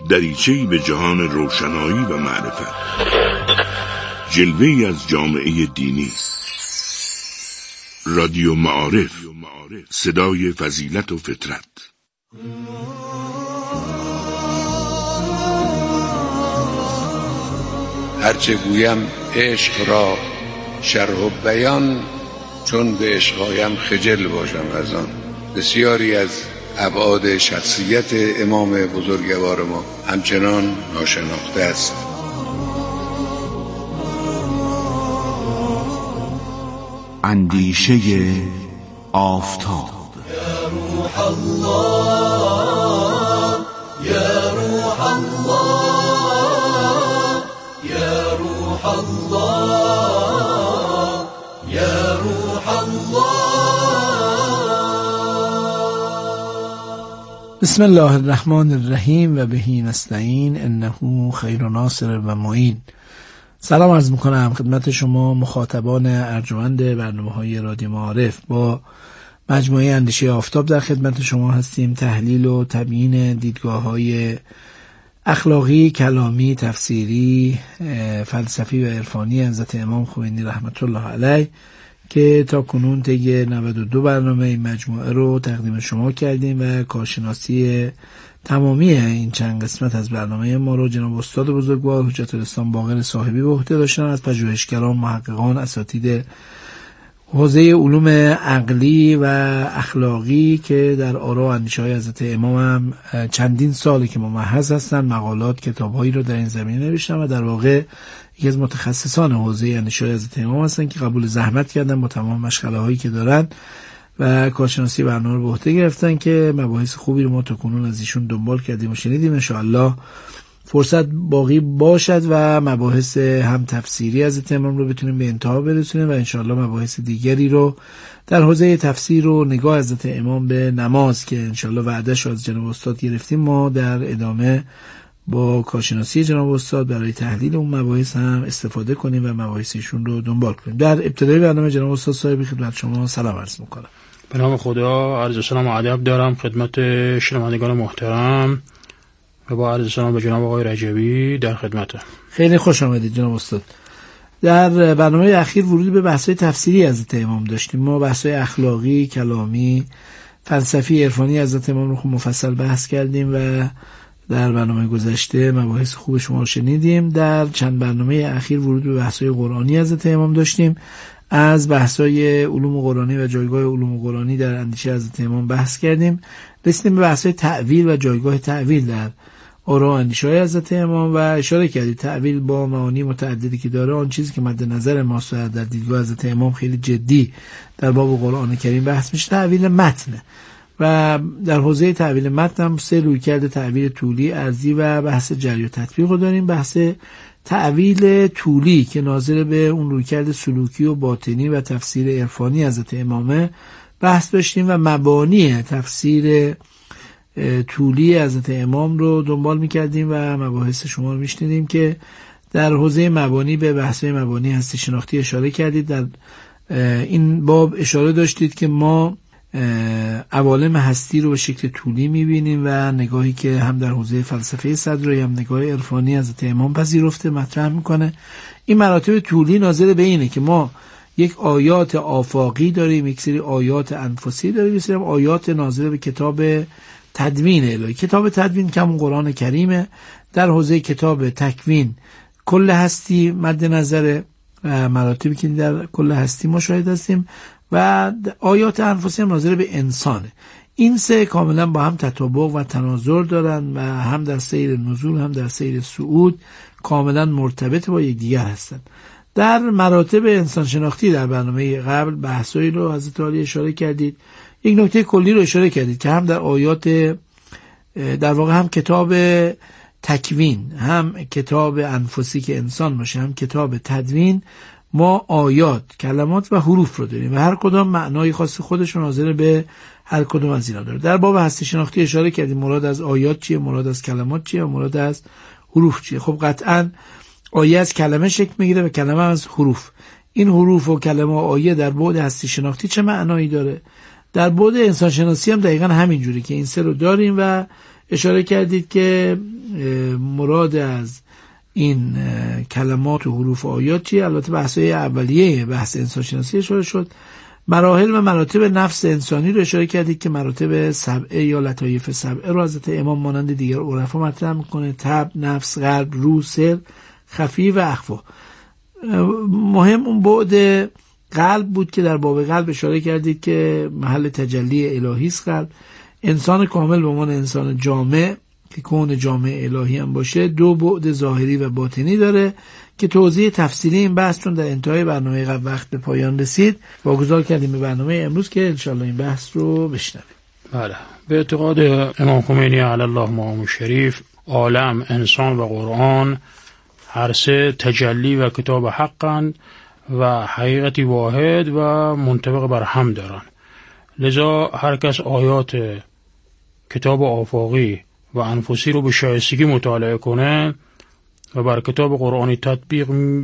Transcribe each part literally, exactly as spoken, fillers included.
دریچه‌ای به جهان روشنایی و معرفت، جلوه‌ای از جامعه دینی. رادیو معارف، صدای فضیلت و فطرت. هرچه گویم عشق را شرح و بیان، چون به عشقایم خجل باشم از آن. بسیاری از ابعاد شخصیت امام بزرگوار ما همچنان ناشناخته است. اندیشه آفتاب. یا روح الله، یا روح الله، یا روح الله، یا روح الله. بسم الله الرحمن الرحیم و بهی نستعین انه خیر ناصر و معین. سلام عرض میکنم خدمت شما مخاطبان ارجمند برنامه‌های رادیو معارف. با مجموعه اندیشه آفتاب در خدمت شما هستیم. تحلیل و تبیین دیدگاه‌های اخلاقی، کلامی، تفسیری، فلسفی و عرفانی حضرت امام خمینی رحمت الله علیه که تا کنون طی نود و دو برنامه این مجموعه رو تقدیم شما کردیم و کارشناسی تمامی این چند قسمت از برنامه ما رو جناب استاد بزرگوار حجت الاسلام باقر صاحبی به عهده داشتن، از پژوهشگران، محققان، اساتید حوزه علوم عقلی و اخلاقی که در آرا و اندیشه‌های حضرت امام هم چندین ساله که ممحض هستن، مقالات، کتاب‌هایی رو در این زمینه نوشتن و در واقع یکی از متخصصان حوزه اندیشه‌های حضرت امام هستن که قبول زحمت کردن با تمام مشغله‌هایی که دارن و کارشناسی برنامه رو به عهده گرفتن که مباحث خوبی رو ما تا کنون از ایشون دنبال کردیم و شنیدیم. ان شاءالله فرصت باقی باشد و مباحث هم تفسیری از امام رو بتونیم به انتها برسونیم و ان شاءالله مباحث دیگری رو در حوزه تفسیر و نگاه حضرت امام به نماز که ان شاءالله وعده‌اش از جناب استاد گرفتیم، ما در ادامه با کارشناسی جناب استاد برای تحلیل اون مباحث هم استفاده کنیم و مباحثشون رو دنبال کنیم. در ابتدای برنامه جناب استاد صاحبی خدمت شما سلام عرض می‌کنم. به نام خدا، عرض سلام و ادب دارم خدمت شنوندگان محترم و با عرض سلام به جناب آقای رجبی در خدمتم. خیلی خوش آمدید جناب استاد. در برنامه اخیر ورود به بحث‌های تفسیری حضرت امام داشتیم. ما بحث‌های اخلاقی، کلامی، فلسفی، عرفانی حضرت امام رو خوب مفصل بحث کردیم و در برنامه گذشته مباحث خوب شما رو شنیدیم. در چند برنامه اخیر ورود به بحث‌های قرآنی حضرت امام داشتیم. از بحث‌های علوم قرآنی و جایگاه علوم قرآنی در اندیشه حضرت امام بحث کردیم. رسیدیم به بحث‌های تأویل و جایگاه تأویل در آرا و اندیشه‌های حضرت امام و اشاره کردید تأویل با معانی متعددی که داره. آن چیزی که مد نظر ماست در دیدگاه حضرت امام خیلی جدی در باب قرآن کریم بحث میشه، تأویل متن و در حوزه تأویل متن هم سه رویکرد تأویل طولی، عرضی و بحث جری و تطبیق رو داریم. بحث تأویل طولی که ناظر به اون رویکرد سلوکی و باطنی و تفسیر عرفانی حضرت امامه بحث داشتیم و مبانی تفسیر طولی حضرت امام رو دنبال میکردیم و مباحث شما رو میشنیدیم که در حوزه مبانی به بحث مبانی هستی شناختی اشاره کردید. در این باب اشاره داشتید که ما عوالم هستی رو به شکل طولی میبینیم و نگاهی که هم در حوزه فلسفه صدرایی هم نگاه عرفانی حضرت امام پذیرفته مطرح میکنه. این مراتب طولی ناظر به اینه که ما یک آیات آفاقی داریم، یک سری آیات انفسی داریم، یک سری آیات ناظر به کتاب تدوین الهی. کتاب تدوین که همون قرآن کریمه. در حوزه کتاب تکوین کل هستی مد نظر مراتبی که در کل هستی ما شاهد هستیم و آیات انفسی هم ناظر به انسانه. این سه کاملا با هم تطابق و تناظر دارن و هم در سیر نزول هم در سیر صعود کاملا مرتبط با یکدیگر هستن. در مراتب انسان شناختی در برنامه قبل بحثایی رو حضرت عالی اشاره کردید. یک نکته کلی رو اشاره کردید که هم در آیات در واقع هم کتاب تکوین هم کتاب انفسی که انسان باشه هم کتاب تدوین ما آیات، کلمات و حروف رو داریم و هر کدام معنای خاص خودش رو ناظر به هر کدام از اینا داره. در باب هستی شناختی اشاره کردیم مراد از آیات چیه، مراد از کلمات چیه و مراد از حروف چیه. خب قطعاً آیه از کلمه شکل میگیره و کلمه از حروف. این حروف و کلمه و آیه در بعد هستی شناختی چه معنایی داره؟ در بعد انسان شناسی هم دقیقاً همینجوری که این سه رو داریم و اشاره کردید که مراد از این کلمات و حروف و آیات چیه. البته بحث‌های اولیه بحث انسانشناسی اشاره شد. مراحل و مراتب نفس انسانی رو اشاره کردید که مراتب سبعه یا لطایف سبعه رو حضرت امام مانند دیگر عرفا مطرح میکنه: طبع، نفس، قلب، روح، سر، خفی و اخفا. مهم اون بعد قلب بود که در باب قلب اشاره کردید که محل تجلی الهی است قلب. انسان کامل به عنوان انسان جامع که کون جامع الهی هم باشه دو بعد ظاهری و باطنی داره که توضیح تفصیلی این بحث چون در انتهای برنامه قبل وقت به پایان رسید واگذار کردیم به برنامه امروز که انشالله این بحث رو بشنویم. بله، به اعتقاد امام خمینی علی الله مقام شریف، عالم، انسان و قرآن هر سه تجلی و کتاب حقن و حقیقتی واحد و منطبق بر هم دارن. لذا هر کس آیات کتاب آفاقی و انفسی رو به شایستگی مطالعه کنه و بر کتاب قرآنی تطبیق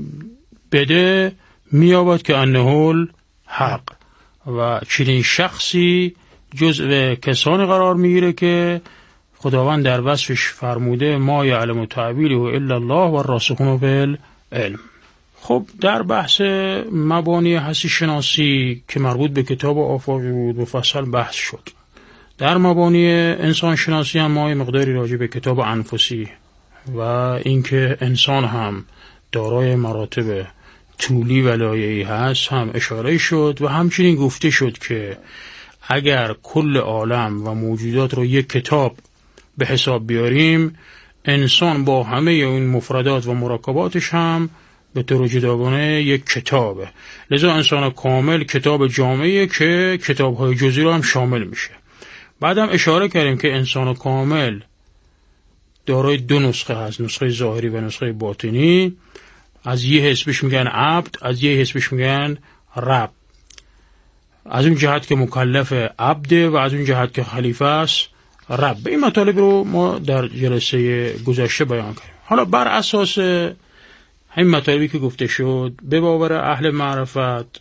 بده میابد که انه حق و چنین شخصی جزء کسانی قرار میگیره که خداوند در وصفش فرموده ما یعلم تعبیره الا الله و الراسخون فی العلم. خب در بحث مبانی هستی شناسی که مربوط به کتاب آفاقی بود مفصل بحث شد. در مبانی انسان شناسی هم ما مقداری راجع به کتاب انفسی و اینکه انسان هم دارای مراتب طولی و لایه‌ای هست هم اشاره شد و همچنین گفته شد که اگر کل عالم و موجودات رو یک کتاب به حساب بیاریم، انسان با همه این مفردات و مرکباتش هم به طور جداگانه یک کتابه. لذا انسان کامل کتاب جامعیه که کتاب‌های جزئی رو هم شامل میشه. بعدم اشاره کردیم که انسان کامل دارای دو نسخه هست، نسخه ظاهری و نسخه باطنی. از یه حسبش میگن عبد، از یه حسبش میگن رب. از اون جهت که مکلف عبده و از اون جهت که خلیفه است رب. این مطالب رو ما در جلسه گذشته بیان کردیم. حالا بر اساس همین مطالبی که گفته شد به باور اهل معرفت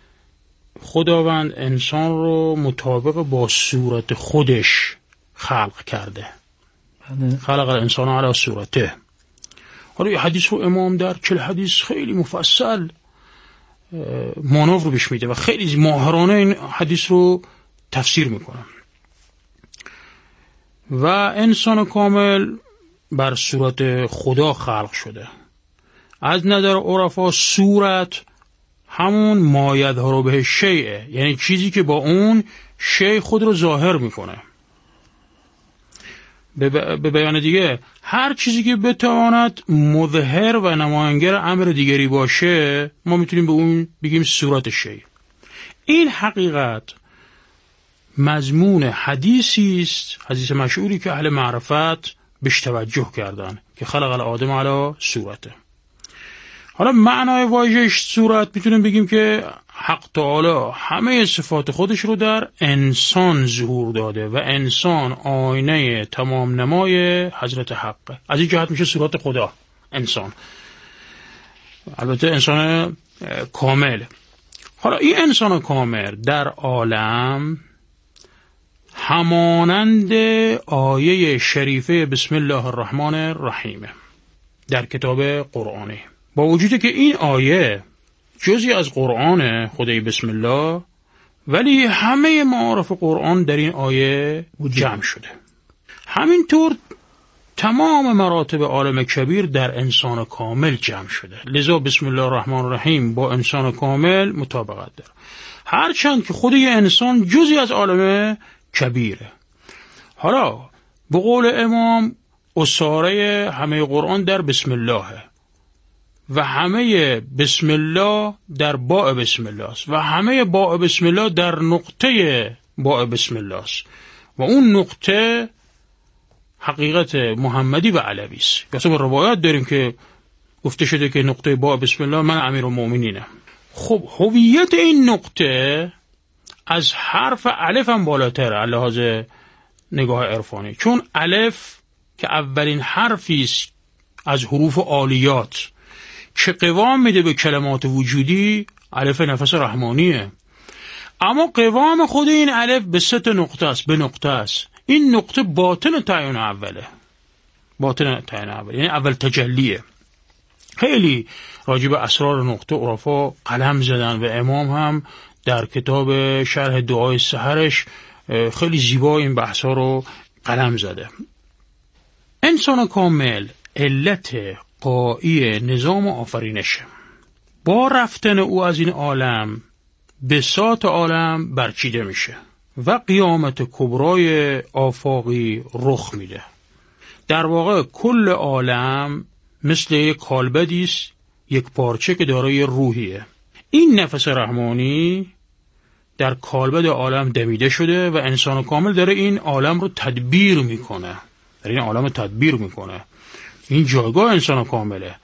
خداوند انسان رو مطابق با صورت خودش خلق کرده. خلق الانسان علی صورته. حالا یه حدیث رو امام در چل حدیث خیلی مفصل مانور رو بهش میده و خیلی ماهرانه این حدیث رو تفسیر میکنه. و انسان کامل بر صورت خدا خلق شده. از نظر عرفا صورت همون مایدها رو به شیعه، یعنی چیزی که با اون شیع خود رو ظاهر میکنه. به بیان دیگه هر چیزی که بتواند مظهر و نماینگر امر دیگری باشه ما میتونیم به اون بگیم صورت شیء. این حقیقت مضمون حدیثی است، حدیث مشهوری که اهل معرفت بهش توجه کردن که خلق الآدم علی صورته. حالا معنای واژه‌اش صورت میتونیم بگیم که حق تعالی همه صفات خودش رو در انسان ظهور داده و انسان آینه تمام نمای حضرت حقه. از این جهت میشه صورت خدا انسان، البته انسان کامل. حالا این انسان کامل در عالم همانند آیه شریفه بسم الله الرحمن الرحیم در کتاب قرآنی، با وجودی که این آیه جزئی از قرآن خدای بسم الله، ولی همه معارف قرآن در این آیه جمع شده. همینطور تمام مراتب عالم کبیر در انسان کامل جمع شده. لذا بسم الله الرحمن الرحیم با انسان کامل مطابقت داره، هرچند که خود یه انسان جزئی از عالم کبیره. حالا به قول امام اساره همه قرآن در بسم الله و همه بسم الله در باء بسم الله است و همه باء بسم الله در نقطه باء بسم الله است و اون نقطه حقیقت محمدی و علوی است. مثلا روایات داریم که گفته شده که نقطه باء بسم الله من امیرالمومنینم. خب هویت این نقطه از حرف الف هم بالاتره علاوه نگاه عرفانی، چون الف که اولین حرفی است از حروف عالیات که قوام میده به کلمات وجودی، الف نفس رحمانیه. اما قوام خود این الف به سه نقطه است، به نقطه است. این نقطه باطن تعین اوله، باطن تعین اوله یعنی اول تجلیه. خیلی راجب اسرار نقطه عرفا قلم زدن و امام هم در کتاب شرح دعای سحرش خیلی زیبا این بحثا رو قلم زده. انسان کامل علت قایی نظام آفرینشه. با رفتن او از این عالم بساط عالم برچیده میشه و قیامت کبرای آفاقی رخ میده. در واقع کل عالم مثل یک کالبدی است، یک پارچه که دارای روحیه. این نفس رحمانی در کالبد عالم دمیده شده و انسان کامل داره این عالم رو تدبیر میکنه، داره این عالم رو تدبیر میکنه. این جایگاه انسان کامله.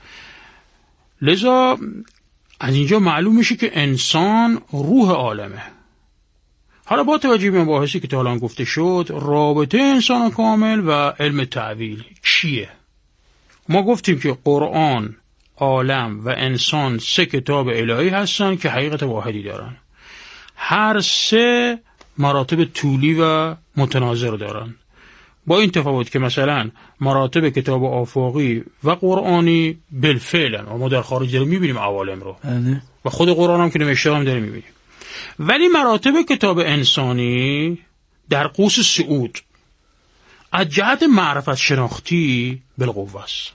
لذا از اینجا معلوم میشه که انسان روح عالمه. حالا با توجه به مباحثی که تا الان گفته شد، رابطه انسان کامل و علم تعویل چیه؟ ما گفتیم که قرآن، عالم و انسان سه کتاب الهی هستن که حقیقت واحدی دارن. هر سه مراتب طولی و متناظر دارن، با این تفاوت که مثلا مراتب کتاب آفاقی و قرآنی بالفعلن و ما در خارج داریم میبینیم عوالم رو و خود قرآن هم که نوشته هم داریم میبینیم. ولی مراتب کتاب انسانی در قوس صعود از جهت معرفت شناختی بالقوه است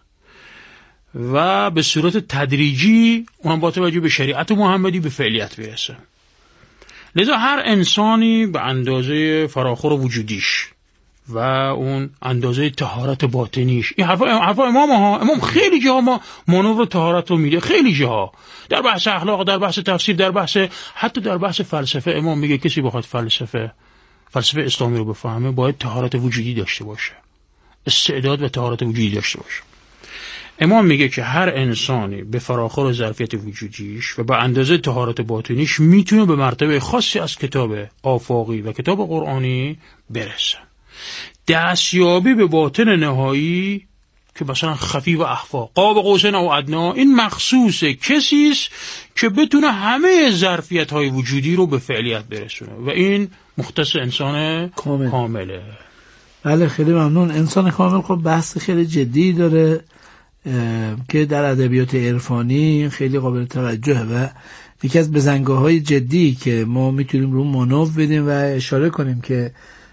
و به صورت تدریجی اونم با توجه به شریعت محمدی به فعلیت برسه. لذا هر انسانی به اندازه فراخور وجودیش و اون اندازه طهارت باطنیش، این حرفا حرفا امام ها امام خیلی جاها ما مانور طهارت رو میده، خیلی جاها در بحث اخلاق، در بحث تفسیر، در بحث حتی در بحث فلسفه. امام میگه کسی بخواد فلسفه فلسفه اسلامی رو بفهمه باید طهارت وجودی داشته باشه، استعداد و طهارت وجودی داشته باشه. امام میگه که هر انسانی به فراخور ظرفیت وجودیش و به اندازه طهارت باطنیش میتونه به مرتبه خاصی از کتاب آفاقی و کتاب قرآنی برسه. دستیابی به باطن نهایی که مثلا خفی و اخفا، قاب قوسین او ادنا، این مخصوص کسی است که بتونه همه ظرفیت های وجودی رو به فعلیت برسونه و این مختص انسان کامل. کامله. بله خیلی ممنون. انسان کامل خب بحث خیلی جدی داره که در ادبیات عرفانی خیلی قابل توجهه و یکی از بزنگاه‌های جدی که ما میتونیم رو مانور بدیم و اشاره کنیم که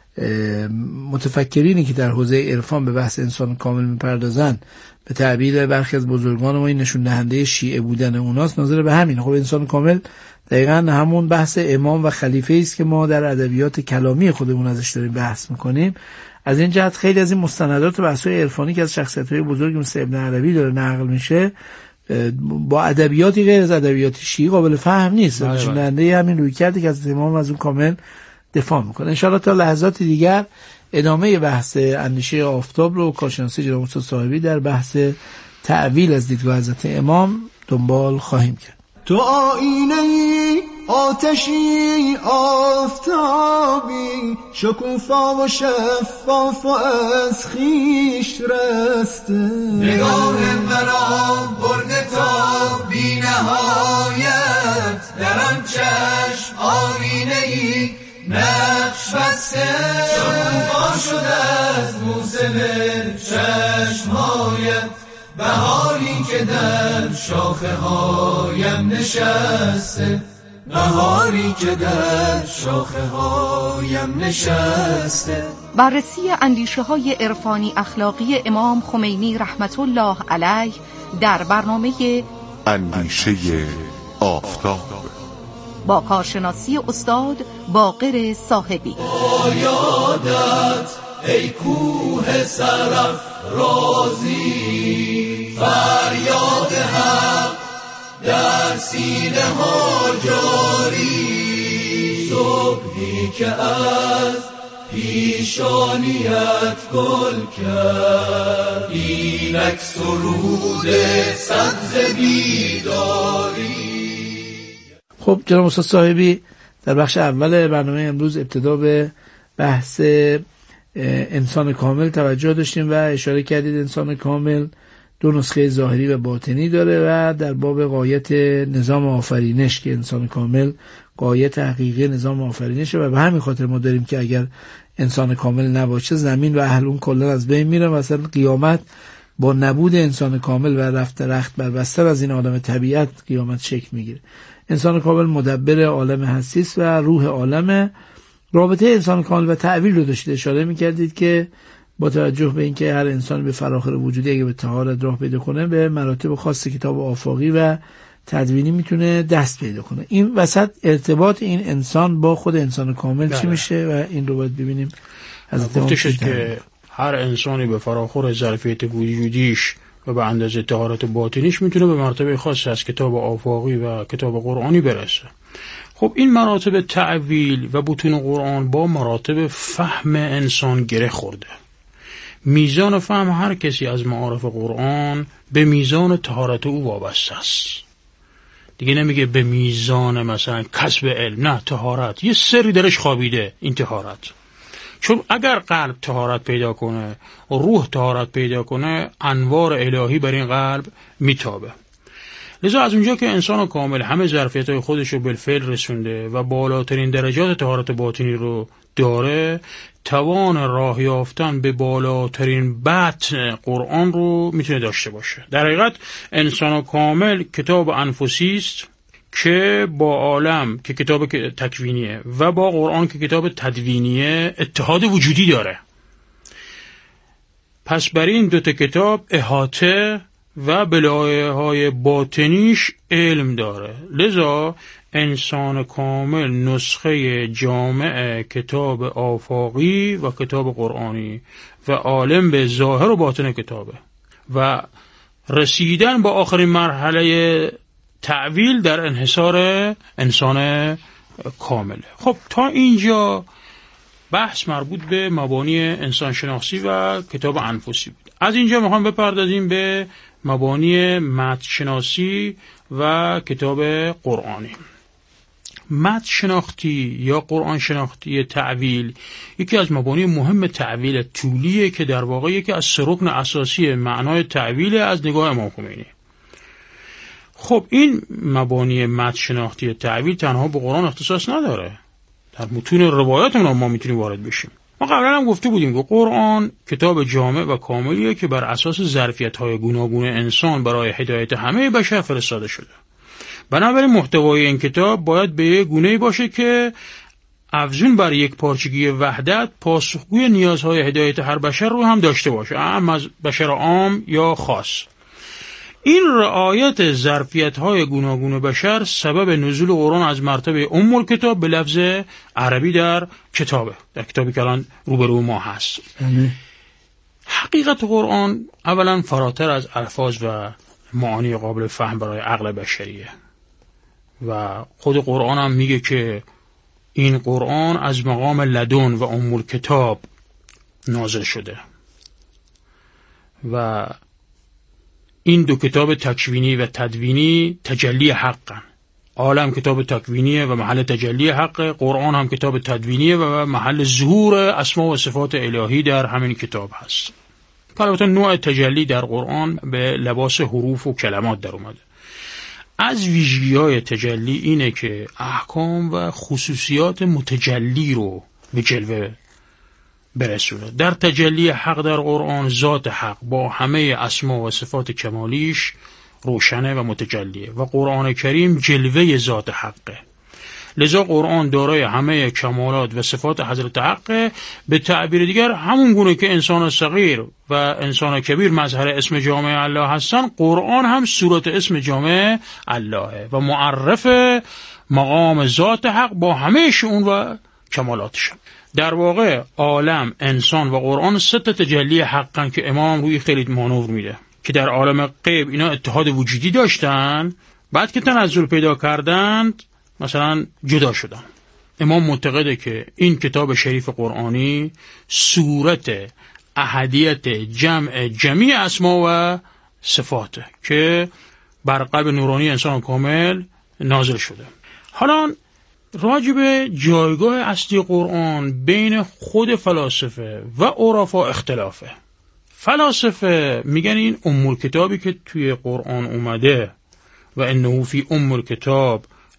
متفکرینی که در حوزه عرفان به بحث انسان کامل میپردازن، به تعبیر برخی از بزرگان ما این نشون دهنده شیعه بودن اوناست، ناظر به همین. خب انسان کامل دقیقاً همون بحث امام و خلیفه است که ما در ادبیات کلامی خودمون ازش داریم بحث میکنیم. از این جهت خیلی از این مستندات و بحث‌های عرفانی که از شخصیت‌های بزرگ مثل ابن عربی داره نقل میشه با ادبیاتی غیر از ادبیات شیعی قابل فهم نیست. نشون دهنده همین رویکردی که از امام از اون کامل دفاع میکنه. انشاءالله تا لحظات دیگر ادامه بحث اندیشه آفتاب رو کارشناسی جناب استاد صاحبی در بحث تعویل از دیدگاه حضرت امام دنبال خواهیم کرد. تو آینه آتشی آفتابی، شکوفا و شفاف و از خیش رسته، نگاه مرا برده تا بی نهایت، در آن چشم آینه‌ای نقش بسته، شکوفا شده از موسم چشمهایت، بهاری که در شاخه هایم نشسته، بهاری که در شاخه هایم نشسته. بررسی اندیشه های عرفانی اخلاقی امام خمینی رحمت الله علیه در برنامه اندیشه آفتاب با کارشناسی استاد باقر صاحبی. با یادت ای کوه سرف رازی، فریاد حق در سینه ها جاری، صبحی که از پیشانیت گل کرد، اینک سرود سبز بیداری. خب جناب استاد صاحبی در بخش اول برنامه امروز ابتدا به بحث انسان کامل توجه داشتیم و اشاره کردید انسان کامل دو نسخه ظاهری و باطنی داره و در باب غایت نظام آفرینش که انسان کامل غایت حقیقی نظام آفرینشه و به همین خاطر ما داریم که اگر انسان کامل نباشه زمین و اهل اون کلا از بین میره. مثلا قیامت با نبود انسان کامل و رفت رخت بر بستر از این عالم طبیعت قیامت شکل میگیره. انسان کامل مدبر عالم هستی است و روح عالم. رابطه انسان کامل و تعویل رو داشتید اشاره میکردید که با توجه به اینکه هر انسان به فراخور وجودی اگه به طهارت راه پیدا کنه به مراتب خاص کتاب آفاقی و تدوینی میتونه دست پیدا کنه. این وسط ارتباط این انسان با خود انسان کامل چی میشه و این رو باید ببینیم. از گفته که هر انسانی به فراخور ظرفیت وجودیش و به اندازه طهارت باطنیش میتونه به مرتبه خاصی از کتاب آفاقی و کتاب قرآنی برسه. خب این مراتب تعویل و بطون قرآن با مراتب فهم انسان گره خورده. میزان فهم هر کسی از معارف قرآن به میزان طهارت او وابسته است. دیگه نمیگه به میزان مثلا کسب علم، نه، طهارت یه سری درش خوابیده این طهارت. چون اگر قلب طهارت پیدا کنه و روح طهارت پیدا کنه انوار الهی بر این قلب میتابه. لذا از اونجا که انسان کامل همه ظرفیت‌های خودش رو بالفعل رسونده و بالاترین درجات طهارت باطنی رو داره، توان راه یافتن به بالاترین بطن قرآن رو میتونه داشته باشه. در حقیقت انسان کامل کتاب انفسی است که با عالم که کتاب تکوینیه و با قرآن که کتاب تدوینیه اتحاد وجودی داره. پس بر این دوتا کتاب احاطه و به لایه‌های باطنیش علم داره. لذا انسان کامل نسخه جامع کتاب آفاقی و کتاب قرآنی و عالم به ظاهر و باطن کتابه و رسیدن با آخرین مرحله تعویل در انحصار انسان کامله. خب تا اینجا بحث مربوط به مبانی انسان شناسی و کتاب انفسی بود. از اینجا میخوام بپردازیم به مبانی متن شناسی و کتاب قرآنی. متن شناختی یا قرآن شناختی تعویل یکی از مبانی مهم تعویل طولیه که در واقع یکی از سه رکن اساسی معنای تعویل از نگاه امام خمینی. خب این مبانی متن شناختی تعویل تنها به قرآن اختصاص نداره. در متون روایات ما میتونیم وارد بشیم. ما قبلا هم گفته بودیم که قرآن کتاب جامع و کاملیه که بر اساس ظرفیت‌های گوناگون انسان برای هدایت همه بشر فرستاده شده. بنابراین محتوای این کتاب باید به یک گونه‌ای باشه که افزون بر یک پارچگی وحدت پاسخگوی نیازهای هدایت هر بشر رو هم داشته باشه، هم از بشر عام یا خاص. این رعایت ظرفیت‌های گوناگون بشر سبب نزول قرآن از مرتبه ام الکتاب به لفظ عربی در کتابه، در کتابی که الان روبرو ما هست. حقیقت قرآن اولا فراتر از الفاظ و معانی قابل فهم برای عقل بشریه و خود قرآن هم میگه که این قرآن از مقام لدن و ام الکتاب نازل شده و این دو کتاب تکوینی و تدوینی تجلی حقن. عالم کتاب تکوینیه و محل تجلی حق، قرآن هم کتاب تدوینیه و محل ظهور اسما و صفات الهی در همین کتاب هست. البته نوع تجلی در قرآن به لباس حروف و کلمات در اومده. از ویژگی‌های تجلی اینه که احکام و خصوصیات متجلی رو به جلوه برسونه. در تجلی حق در قرآن ذات حق با همه اسما و صفات کمالیش روشنه و متجلیه و قرآن کریم جلوه ذات حقه. لذا قرآن دارای همه کمالات و صفات حضرت حقه. به تعبیر دیگر همون گونه که انسان صغیر و انسان کبیر مظهر اسم جامع الله هستن، قرآن هم صورت اسم جامع اللهه و معرف مقام ذات حق با همه شؤون و کمالاتش. در واقع عالم، انسان و قرآن سه تا تجلی حقن که امام روی خیلی مانور میده که در عالم غیب اینا اتحاد وجودی داشتن، بعد که تنزل پیدا کردند مثلا جدا شدن. امام معتقده که این کتاب شریف قرآنی صورت احدیت جمع جمیع اسما و صفاته که بر قلب نورانی انسان کامل نازل شده. حالا راجب جایگاه اصلی قرآن بین خود فلاسفه و عرفا اختلافه. فلاسفه میگن این ام الکتابی که توی قرآن اومده و انه فی ام الکتاب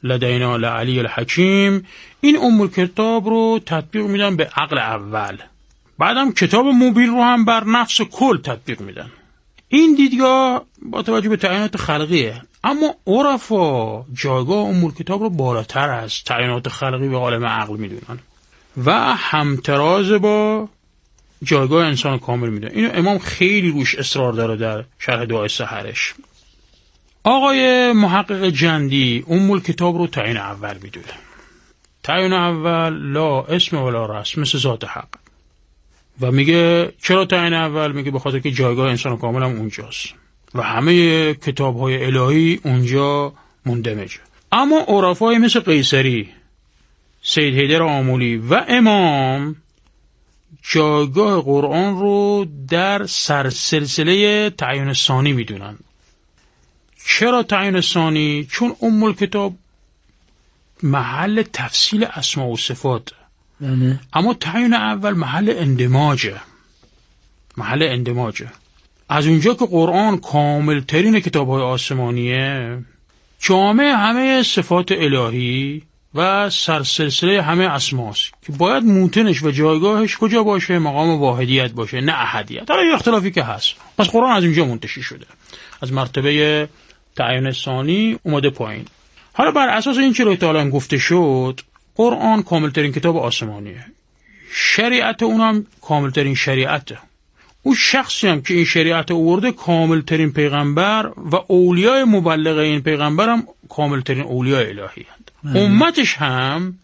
لدینا لعلی الحکیم، این ام الکتاب رو تطبیق میدن به عقل اول، بعدم کتاب مبین رو هم بر نفس کل تطبیق میدن. این دیدگاه با توجه به تعیینات خلقیه، اما عرفا جایگاه ام الکتاب رو بالاتر از تعیینات خلقی به عالم عقل میدونن و همتراز با جایگاه انسان کامل میدونن. اینو امام خیلی روش اصرار داره در شرح دعای سحرش. آقای محقق جندی ام الکتاب رو تعیین اول میدونه. تعیین اول لا اسم ولا رسم، مثل ذات حق. و میگه چرا تعیین اول؟ میگه به خاطر که جایگاه انسان کامل هم اونجاست و همه کتاب‌های الهی اونجا مندمجه. اما عرفای مثل قیصری، سید حیدر آمولی و امام جایگاه قرآن رو در سرسلسله تعیین ثانی میدونن. چرا تعیین ثانی؟ چون ام الکتاب محل تفصیل اسماء و صفات، اما تعیین اول محل اندماجه، محل اندماجه. از اونجا که قرآن کامل ترین کتاب‌های آسمانیه، جامع همه صفات الهی و سرسلسله همه اسماست که باید موتنش و جایگاهش کجا باشه؟ مقام واحدیت باشه، نه احدیت. حالا یه اختلافی که هست، پس قرآن از اونجا منتشی شده، از مرتبه تعیین ثانی اومده پایین. حالا بر اساس این چیزی که الان گفته شد، قرآن کاملترین کتاب آسمانیه، شریعت اونم کاملترین شریعته. اون شخصی هم که این شریعت آورده کاملترین پیغمبر و اولیای مبلغ این پیغمبر هم کاملترین اولیای الهی هست. امتش هم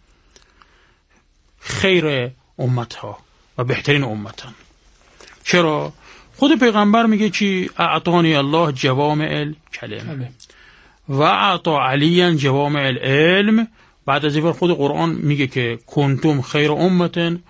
خیر امتها و بهترین امتن. چرا؟ خود پیغمبر میگه چی؟ اعطانی الله جوامع الکلم و اعطا علی جوامع العلم. بعد از این خود قرآن میگه که کنتم خیر امتن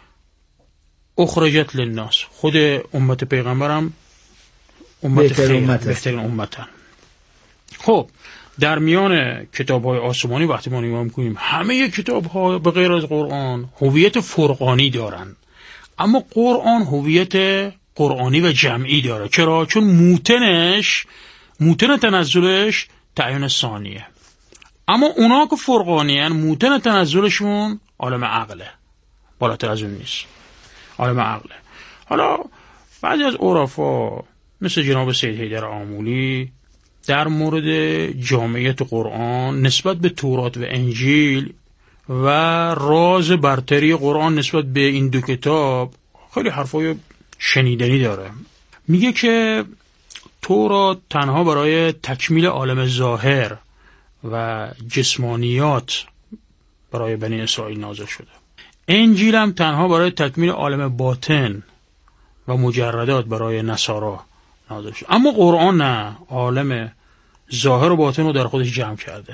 اخرجت للناس. خود امت پیغمبرم امت خیر، بهترین امتن. خب در میان کتاب‌های آسمانی وقتی ما نگاه می‌کنیم، همه کتاب‌ها به غیر از قرآن هویت فرقانی دارن، اما قرآن هویت قرآنی و جمعی داره. چرا؟ چون موتنش موتن تنزلش تعیین ثانیه، اما اونا که فرقانیان موتن تنزلشون عالم عقله، بالاتر از اون نیست، عالم عقله. حالا بعضی از عرفا مثل جناب سید حیدر آمولی در مورد جامعیت قرآن نسبت به تورات و انجیل و راز برتری قرآن نسبت به این دو کتاب خیلی حرفای شنیدنی داره. میگه که تورات تنها برای تکمیل عالم ظاهر و جسمانیات برای بنی اسرائیل نازل شده، انجیل هم تنها برای تکمیل عالم باطن و مجردات برای نصارا نازل شده. اما قرآن نه، عالم ظاهر و باطن رو در خودش جمع کرده.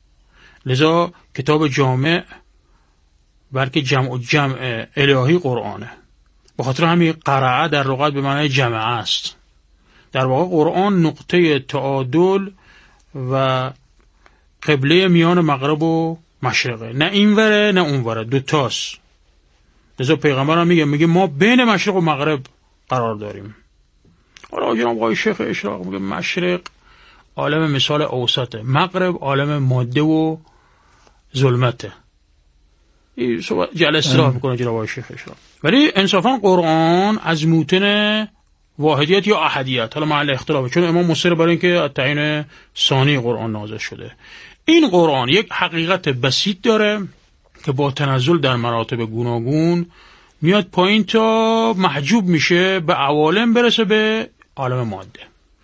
لذا کتاب جامع بلکه جمع و جمع الهی قرآنه. به خاطر همین قرعه در لغت به معنی جمع است. در واقع قرآن نقطه تعادل و قبله میان مغرب و مشرقه، نه این وره نه اون وره، دوتاست. لذا پیغمبر هم میگه میگه ما بین مشرق و مغرب قرار داریم. حالا جناب آقای شیخ اشراق میگه مشرق عالم مثال اوسطه، مغرب عالم ماده و ظلمته. این جلسه را میکنه جناب آقای شیخ اشراق. ولی انصافا قرآن از موتن واحدیت یا احدیت، حالا محل اختلافه، چون امام مصر برای اینکه تعیین ثانی قرآن نازل شده. این قرآن یک حقیقت بسیط داره که با تنزل در مراتب گوناگون میاد پایین تا محجوب میشه به عوالم برسه به عالم ماده.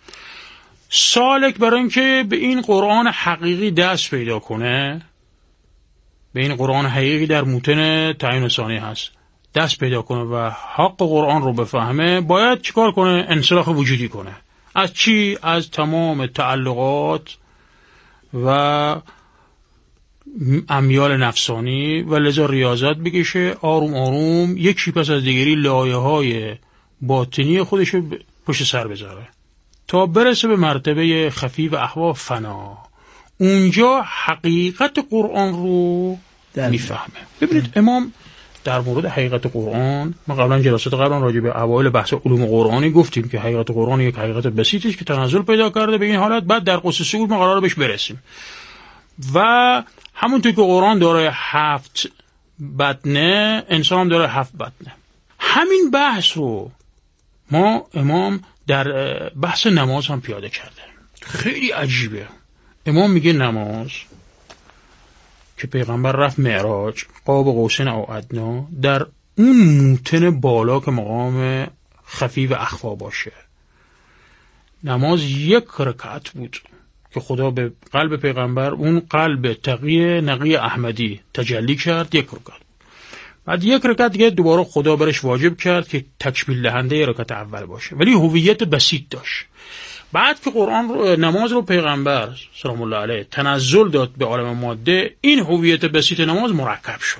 سالک برای اینکه به این قرآن حقیقی دست پیدا کنه، به این قرآن حقیقی در موتن تعیین ثانی هست دست پیدا کنه و حق قرآن رو بفهمه، باید چیکار کنه؟ انسلاخ وجودی کنه. از چی؟ از تمام تعلقات و امیال نفسانی و لذا ریاضت بکشه، آروم آروم یکی پس از دیگری لایه های باطنی خودش رو پشت سر بذاره تا برسه به مرتبه خفی و احوا فنا. اونجا حقیقت قرآن رو میفهمه. ببینید امام در مورد حقیقت قرآن، ما قبلا جلسات قبلا راجع به اوایل بحث علوم قرآنی گفتیم که حقیقت قرآن یک حقیقت بسیطی است که تنزل پیدا کرده به این حالت. بعد در قصه صعود ما قراره بهش برسیم. و همونطور که قرآن داره هفت بطنه، انسان هم داره هفت بطنه. همین بحث رو ما امام در بحث نماز هم پیاده کرده. خیلی عجیبه. امام میگه نماز که پیغمبر رفت معراج قاب قوسین او ادنا، در اون موتن بالا که مقام خفی و اخفا باشه، نماز یک رکعت بود که خدا به قلب پیغمبر، اون قلب تقی نقی احمدی تجلی کرد، یک رکعت. بعد یک رکعت دیگه دوباره خدا برش واجب کرد که تکمیل دهنده رکعت اول باشه، ولی هویت بسیط داشت. بعد که قرآن رو، نماز رو پیغمبر سلام الله علیه تنزل داد به عالم ماده، این هویت بسیط نماز مرکب شد.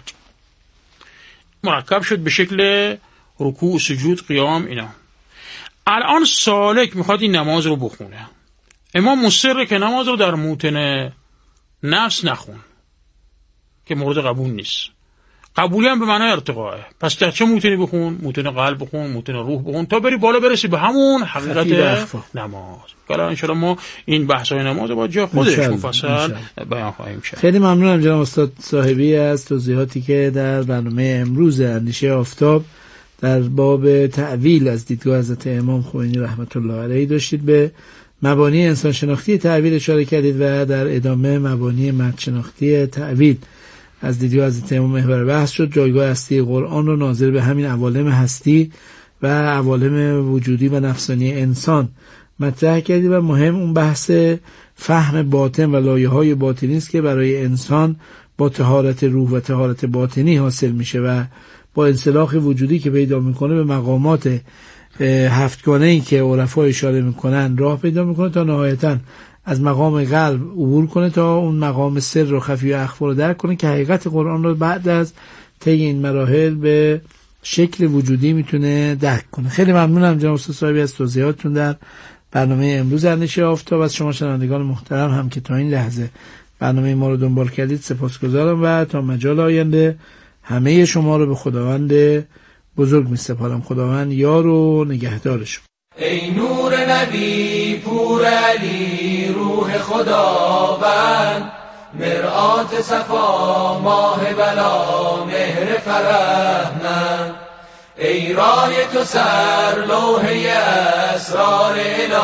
مرکب شد به شکل رکوع، سجود، قیام اینا. الان سالک میخواد این نماز رو بخونه. امام مصره که نماز رو در موتن نفس نخون که مورد قبول نیست. قبولی هم به معنای ارتقائه. پس در چه موتنی بخون؟ موتن قلب بخون، موتن روح بخون، تا بری بالا برسی به همون حقیقت نماز. حالا ان شاءالله ما این بحث‌های نماز رو با جا خودش مفصل بیان خواهیم کرد. خیلی ممنونم جناب استاد صاحبی از توضیحاتی که در برنامه امروز اندیشه آفتاب در باب تأویل از دیدگاه حضرت امام خمینی رحمت الله علیه داشتید. به مبانی انسان شناختی تأویل اشاره کردید و در ادامه مبانی مرد شناختی تأویل از دیدگاه حضرت امام محور بحث شد. جایگاه هستی قرآن رو ناظر به همین عوالم هستی و عوالم وجودی و نفسانی انسان مطرح کردید و مهم اون بحث فهم باطن و لایه‌های باطنی است که برای انسان با طهارت روح و طهارت باطنی حاصل میشه و با انسلاخ وجودی که پیدا میکنه به مقامات هفتگانه‌ای که عرفا اشاره میکنن راه پیدا میکنه تا نهایتاً از مقام قلب عبور کنه تا اون مقام سر و خفی و اخفا رو درک کنه که حقیقت قرآن رو بعد از طی این مراحل به شکل وجودی میتونه درک کنه. خیلی ممنونم جناب استاد صاحبی از توضیحاتتون در برنامه امروز اندیشه آفتاب. از شما شنوندگان محترم هم که تا این لحظه برنامه ما رو دنبال کردید سپاسگزارم و تا مجال آینده همه شما رو به خداوند بزرگ می‌سپارم. خداوند یار و نگهدارشون. ای نور نبی پور علی روح خداوند، مرآت صفا ماه بلا مهر فرهمند، ای رای تو سر لوحه اسرار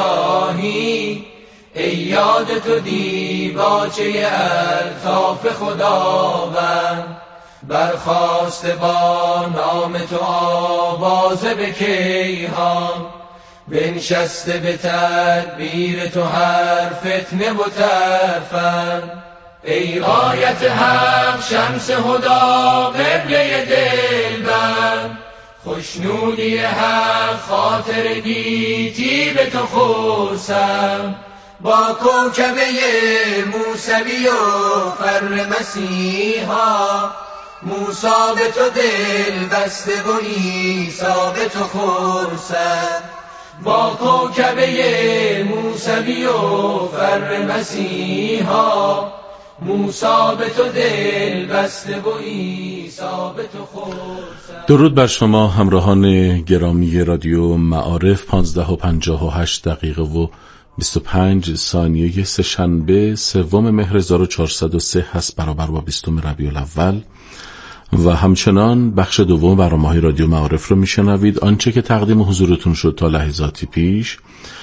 الهی، ای یاد تو دیباچه الطاف خداوند، برخاست با نام تو آوازه به کیهان، بنشسته به تدبیر تو هر فتنه و ترفن، ای آیت حق شمس هدا قبله دلبند، خوشنودی حق خاطر گیتی به تو خورسم، با کوکبه موسوی و فر مسیحا، موسا به تو دل بسته و عیسا به تو خورسم، با کوکبه موسوی و فر مسیحا، موسا به تو دل بسته و عیسا به تو خورسم. درود بر شما همراهان گرامی رادیو معارف. پانزده و پنجاه و هشت دقیقه و بیست و پنج ثانیه سه‌شنبه سوم مهر هزار و چهارصد و سه هست، برابر با بیستم ربیع الاول و همچنان بخش دوم برنامه‌های رادیو معارف رو میشنوید. آنچه که تقدیم حضورتون شد تا لحظاتی پیش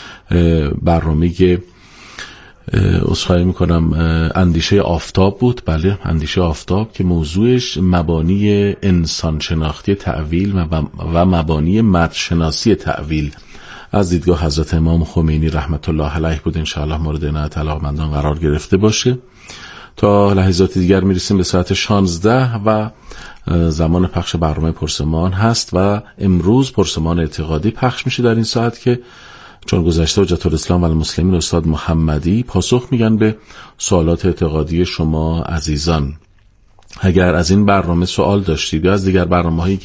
برنامه عذرخواهی میکنم اندیشه آفتاب بود. بله، اندیشه آفتاب که موضوعش مبانی انسان شناختی تأویل و مبانی مرد شناسی تأویل از دیدگاه حضرت امام خمینی رحمت الله علیه بود. انشاءالله مورد عنایت علاقه‌مندان قرار گرفته باشه. تا لحظات دیگر میرسیم به ساعت شانزده و زمان پخش برنامه پرسمان هست و امروز پرسمان اعتقادی پخش میشه در این ساعت که چون گذشته حجت الاسلام و المسلمین استاد محمدی پاسخ میگن به سوالات اعتقادی شما عزیزان. اگر از این برنامه سوال داشتید یا از دیگر برنامه‌هایی